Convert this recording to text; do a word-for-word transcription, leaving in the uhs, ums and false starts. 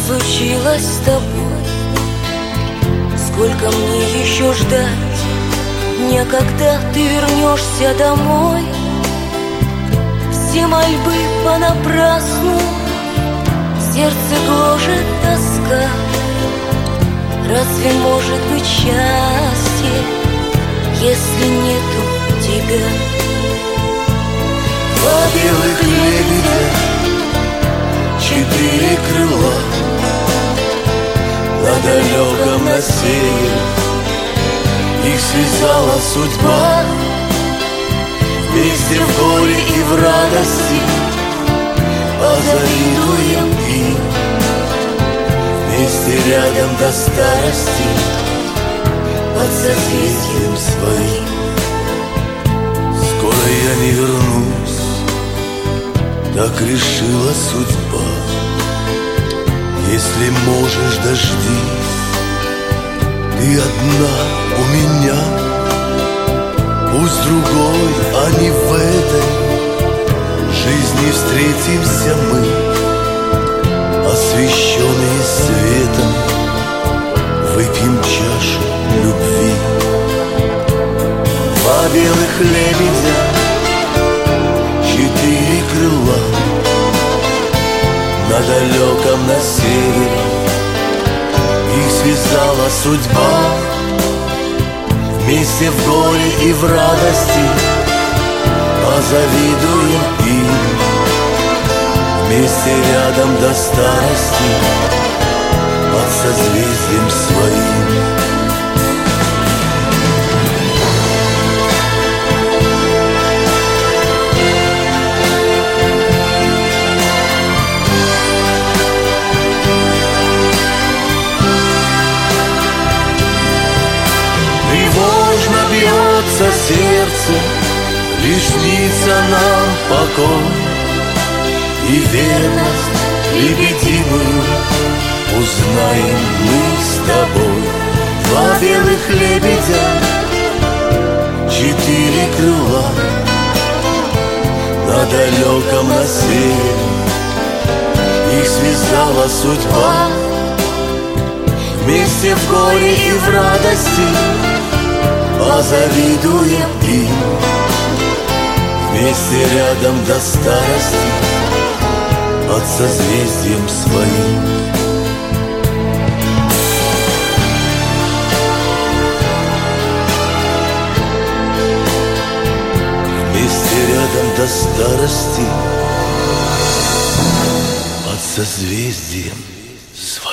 случилось с тобой? Сколько мне еще ждать дня, когда ты вернешься домой? Все мольбы понапрасну, сердце гложет тоска. Разве может быть счастье, если нету тебя? Два белых лебедя, четыре крыла, на далеком на севере их связала судьба. Вместе в горе и в радости позавидуем им. Вместе рядом до старости под созвездием своим. Скоро я не вернусь, так решила судьба. Если можешь, дождись, ты одна у меня. Пусть другой, а не в этой жизни встретимся мы, освещенные светом, выпьем чашу любви. Два белых лебедя, четыре крыла, на далеком на севере их связала судьба. Вместе в горе и в радости позавидуем им. Вместе рядом до старости под созвездием своим. Бьется сердце, лишь снится нам покой, и верность лебединую узнаем мы с тобой. Два белых лебедя, четыре крыла, на далеком на севере их связала судьба. Вместе в горе и в радости позавидуем им. Вместе рядом до старости под созвездием своим. Вместе рядом до старости под созвездием своим.